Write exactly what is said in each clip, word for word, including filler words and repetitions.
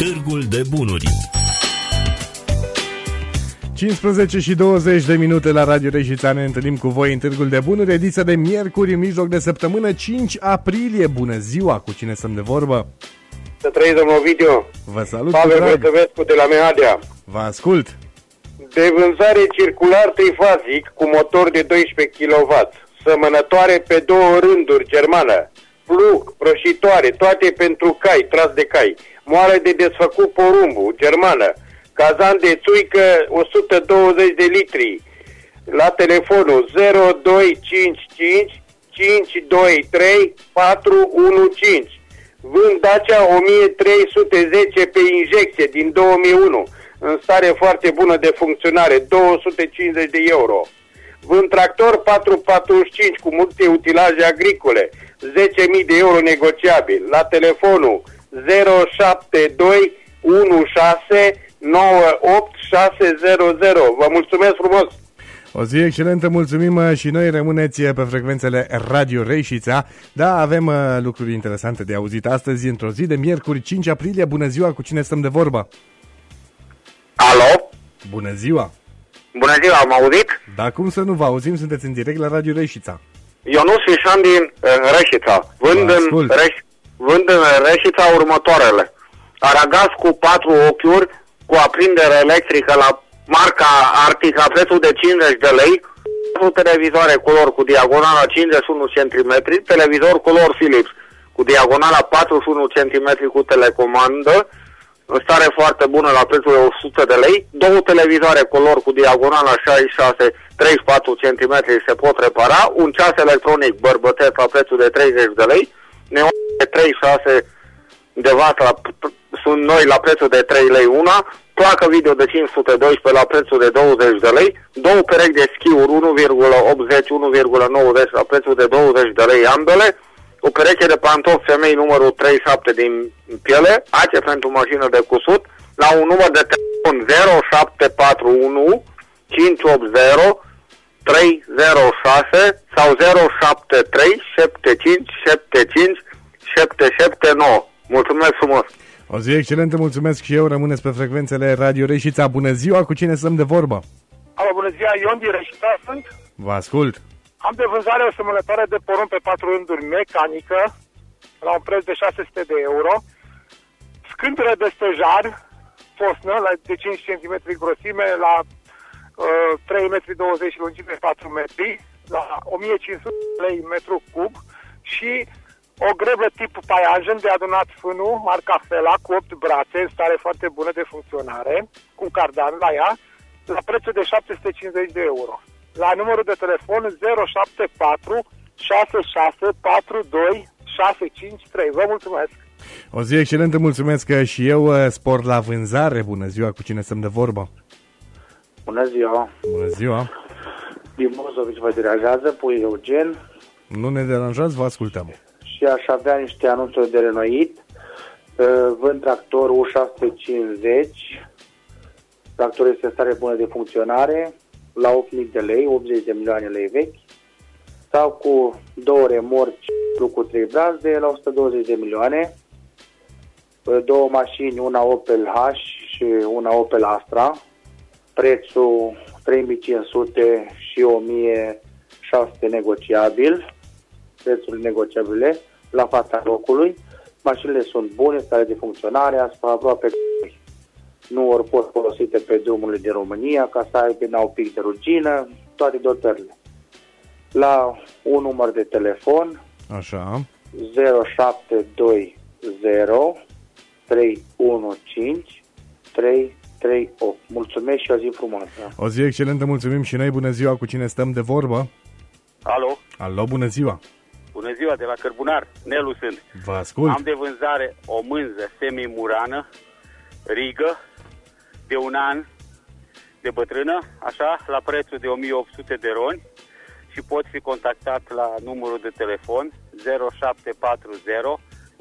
Târgul de Bunuri. cincisprezece și douăzeci de minute la Radio Reșița. Ne întâlnim cu voi în Târgul de Bunuri, ediția de miercuri, în mijloc de săptămână, cinci aprilie. Bună ziua, cu cine stăm de vorbă? Să trăiți, domnul Ovidiu. Vă salut. Pavel Brătăvescu de la Mehadea. Vă ascult. De vânzare circular trifazic cu motor de doisprezece kilowatt, sămănătoare pe două rânduri, germană, plug, prășitoare, toate pentru cai, tras de cai, moale de desfăcut porumbu, germană, cazan de țuică o sută douăzeci de litri, la telefonul zero doi cinci cinci cinci doi trei patru unu cinci. Vând Dacia o mie trei sute zece pe injecție din două mii unu, în stare foarte bună de funcționare, două sute cincizeci de euro. Vând tractor patru patruzeci și cinci cu multe utilaje agricole, zece mii de euro negociabil, la telefonul zero șapte doi unu șase nouă opt șase zero zero. Vă mulțumesc frumos! O zi excelentă, mulțumim și noi, rămâneți pe frecvențele Radio Reșița. Da, avem uh, lucruri interesante de auzit astăzi, într-o zi de miercuri, cinci aprilie. Bună ziua, cu cine stăm de vorbă? Alo? Bună ziua! Bună ziua, am auzit? Da, cum să nu vă auzim, sunteți în direct la Radio Reșița. Eu nu sunt Șan din uh, Reșița. Vând în, Reș, vând în Reșița următoarele. Aragaz cu patru ochiuri, cu aprindere electrică la marca Arctic, la prețul de cincizeci de lei, televizoare color cu diagonala cincizeci și unu centimetri, televizor color Philips cu diagonala patruzeci și unu centimetri cu telecomandă, în stare foarte bună la prețul de o sută de lei, două televizoare color cu diagonala șaizeci și șase treizeci și patru centimetri se pot repara, un ceas electronic bărbătesc la prețul de treizeci de lei, neon de treizeci și șase de watt la, sunt noi la prețul de trei lei una, placă video de cinci sute doisprezece la prețul de douăzeci de lei, două perechi de schiuri unu virgulă optzeci unu virgulă nouăzeci la prețul de douăzeci de lei ambele, o pereche de pantofi femei numărul treizeci și șapte din piele, ace pentru mașină de cusut, la un număr de telefon zero șapte patru unu cinci opt zero trei zero șase sau zero șapte trei șapte cinci șapte cinci șapte șapte nouă. Mulțumesc frumos! O zi excelentă, mulțumesc și eu, rămâneți pe frecvențele Radio Reșița. Bună ziua, cu cine stăm de vorbă? Alo, bună ziua, Ion din Reșița sunt. Vă ascult. Am de vânzare o sămănătoare de porumb pe patru rânduri mecanică, la un preț de șase sute de euro, scântără de stejar, fosnă, la de cinci centimetri grosime, la uh, trei virgulă douăzeci metri lungime, patru metri, la o mie cinci sute de lei metru cub și o greblă tip paianjen de adunat fânul, marca Fela, cu opt brațe, în stare foarte bună de funcționare, cu cardan la ea, la prețul de șapte sute cincizeci de euro. La numărul de telefon zero șapte patru șase șase patru doi șase cinci trei. Vă mulțumesc! O zi excelentă, mulțumesc și eu, spor la vânzare. Bună ziua, cu cine stăm de vorbă? Bună ziua! Bună ziua! Din Mozovici vă deranjează, pui Eugen. Nu ne deranjați, vă ascultăm. Și aș avea niște anunțuri de renoit. Vând tractor U șase cincizeci. Tractorul este în stare bună de funcționare, la opt mii de lei, optzeci de milioane lei vechi. Sau cu două remorci cu trei brazde la o sută douăzeci de milioane. Două mașini, una Opel H și una Opel Astra. Prețul trei mii cinci sute și o mie șase sute negociabil. Prețurile negociabile la fața locului. Mașinile sunt bune, stare de funcționare, asupra aproape nu ori pot folosite pe drumurile din România ca să aibă n-au pic de rugină, toate dotările. La un număr de telefon așa zero șapte doi zero trei unu cinci trei trei opt. Mulțumesc și o zi frumoasă. O zi excelentă, mulțumim și noi. Bună ziua, cu cine stăm de vorbă? Alo? Alo, bună ziua! Bună ziua, de la Cărbunar, Nelu sunt. Vă ascult. Am de vânzare o mânză semi-murană, rigă, de un an, de bătrână, așa, la prețul de o mie opt sute de roni și pot fi contactat la numărul de telefon zero șapte patru zero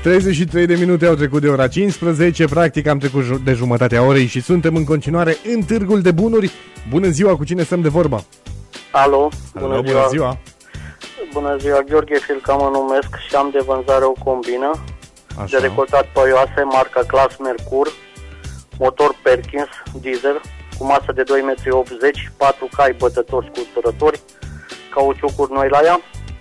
treizeci și trei de minute au trecut de ora cincisprezece, practic am trecut de jumătatea orei și suntem în continuare în Târgul de Bunuri. Bună ziua, cu cine stăm de vorbă? Alo, Alo bună, bună ziua. Bună ziua, Gheorghe Filca mă numesc și am de vânzare o combină. Așa. De recoltat păioase, marca Class Mercur, motor Perkins, diesel, cu masă de doi metri optzeci, patru cai bătători scuturători, cauciucuri noi la ea,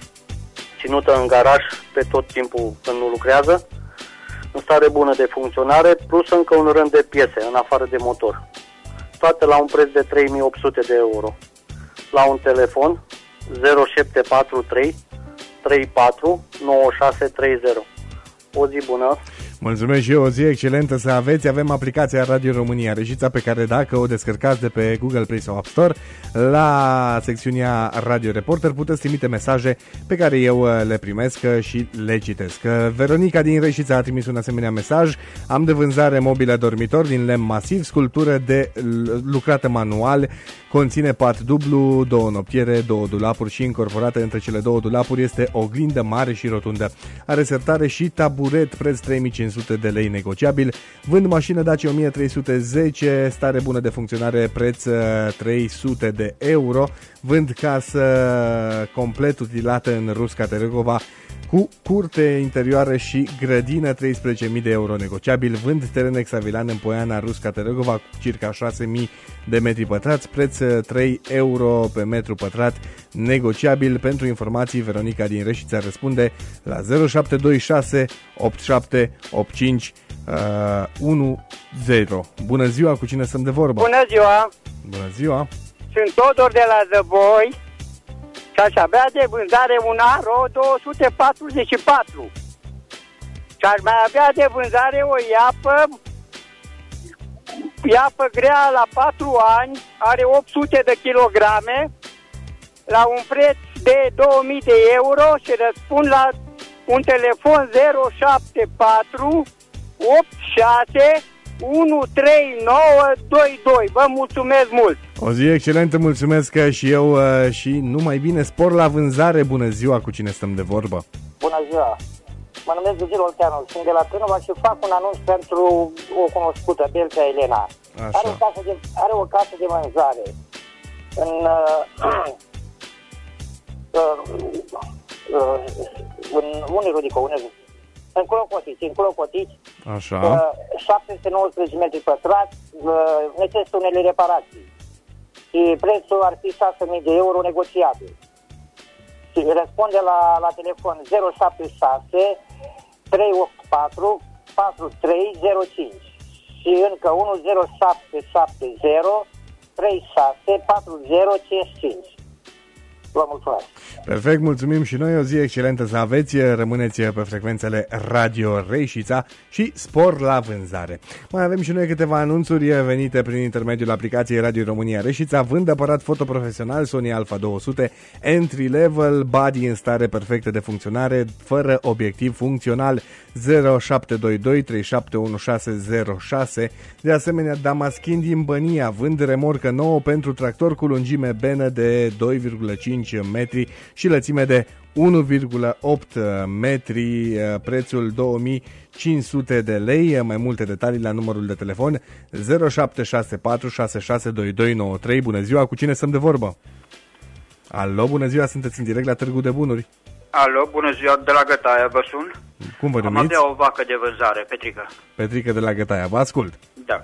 ținută în garaj pe tot timpul când nu lucrează, în stare bună de funcționare, plus încă un rând de piese, în afară de motor. Toate la un preț de trei mii opt sute de euro. La un telefon zero șapte patru trei trei patru nouă șase trei zero. O zi bună! Mulțumesc și eu, o zi excelentă să aveți. Avem aplicația Radio România Reșița, pe care dacă o descărcați de pe Google Play sau App Store, la secțiunea Radio Reporter puteți trimite mesaje pe care eu le primesc și le citesc. Veronica din Reșița a trimis un asemenea mesaj: am de vânzare mobilă dormitor din lemn masiv, sculptură de lucrată manual, conține pat dublu, două noptiere, două dulapuri și incorporată între cele două dulapuri este oglindă mare și rotundă. Are sertare și taburet, preț trei mii cinci sute de lei negociabil. Vând mașină Dacia o mie trei sute zece, stare bună de funcționare, preț trei sute de euro. Vând casă complet utilată în Rusca Teregova, cu curte interioară și grădină, treisprezece mii de euro negociabil. Vând teren Exavilan în Poiana, Rusca Teregova, cu circa șase mii de metri pătrați, preț trei euro pe metru pătrat negociabil. Pentru informații, Veronica din Reșița răspunde la zero șapte doi șase opt șapte opt cinci unu zero. Bună ziua, cu cine stăm de vorbă? Bună ziua! Bună ziua! Sunt Todor de la Zăboi și aș avea de vânzare un Aro două sute patruzeci și patru. Și aș mai avea de vânzare o iapă, iapă grea la patru ani, are opt sute de kilograme, la un preț de două mii de euro și răspund la un telefon zero șapte patru opt șase unu trei nouă doi doi. Vă mulțumesc mult! O zi excelentă, mulțumesc și eu și numai bine, spor la vânzare. Bună ziua, cu cine stăm de vorbă? Bună ziua! Mă numesc Gugil Olteanu, sunt de la Târnova și fac un anunț pentru o cunoscută, Belcea Elena. Are o, casă de, are o casă de vânzare în uh, uh, uh, în unde Rudico, unde în Clocotici, în Clocotici, așa. Uh, șapte sute nouăsprezece metri pătrați, uh, necesită unele reparații. Și prețul ar fi șase mii de euro negociabil. Și răspunde la, la telefon zero șapte șase trei opt patru patru trei zero cinci și încă unu zero șapte șapte zero trei șase patru zero cinci cinci. Vă mulțumesc! Perfect, mulțumim și noi, o zi excelentă să aveți, rămâneți pe frecvențele Radio Reșița și spor la vânzare. Mai avem și noi câteva anunțuri venite prin intermediul aplicației Radio România Reșița. Vând aparat fotoprofesional Sony Alpha două sute, entry level, body în stare perfectă de funcționare, fără obiectiv funcțional, zero șapte doi doi trei șapte unu șase zero șase. De asemenea, Damaschin din Bănia, vând remorcă nouă pentru tractor cu lungime benă de doi virgulă cinci metri și lățime de unu virgulă opt metri, prețul două mii cinci sute de lei. Mai multe detalii la numărul de telefon zero șapte șase patru șase șase doi doi nouă trei. Bună ziua, cu cine stăm de vorbă? Alo, bună ziua, sunteți în direct la Târgu de Bunuri. Alo, bună ziua, de la Gătaia vă sun. Cum vă numiți? Am avea o vacă de vânzare, Petrica. Petrica de la Gătaia, vă ascult. Da.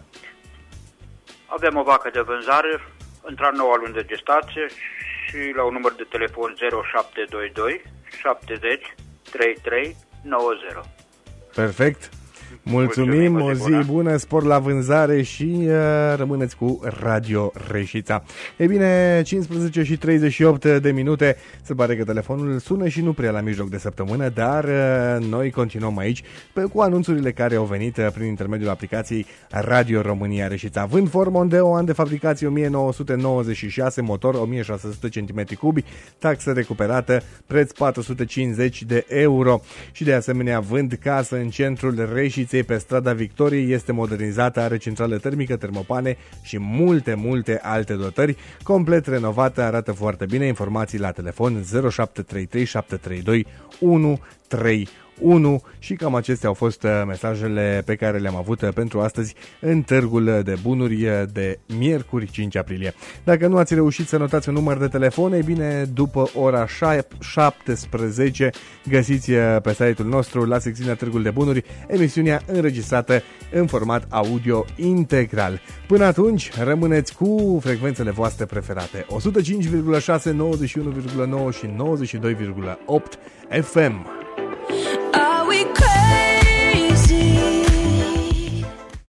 Avem o vacă de vânzare, într-a noua lună de gestație și la un număr de telefon zero șapte doi doi șapte zero trei trei nouă zero. Perfect. Mulțumim, Mulțumim, o zi bună. bună, spor la vânzare și uh, rămâneți cu Radio Reșița. E bine, cincisprezece și treizeci și opt de minute, se pare că telefonul sună și nu prea la mijloc de săptămână, dar uh, noi continuăm aici pe, cu anunțurile care au venit uh, prin intermediul aplicației Radio România Reșița. Vând Ford Mondeo, an de fabricație o mie nouă sute nouăzeci și șase, motor o mie șase sute centimetri cubi, taxă recuperată, preț patru sute cincizeci de euro. Și de asemenea vând casă în centrul Reșiței, pe strada Victoriei, este modernizată, are centrală termică, termopane și multe, multe alte dotări, complet renovată, arată foarte bine. Informații la telefon zero șapte trei trei șapte trei doi unu trei unu și cam acestea au fost mesajele pe care le-am avut pentru astăzi în Târgul de Bunuri de miercuri cinci aprilie. Dacă nu ați reușit să notați un număr de telefon, e bine, după ora șaptesprezece găsiți pe site-ul nostru la secțiunea Târgul de Bunuri emisiunea înregistrată în format audio integral. Până atunci, rămâneți cu frecvențele voastre preferate: o sută cinci virgulă șase, nouăzeci și unu virgulă nouă și nouăzeci și doi virgulă opt F M.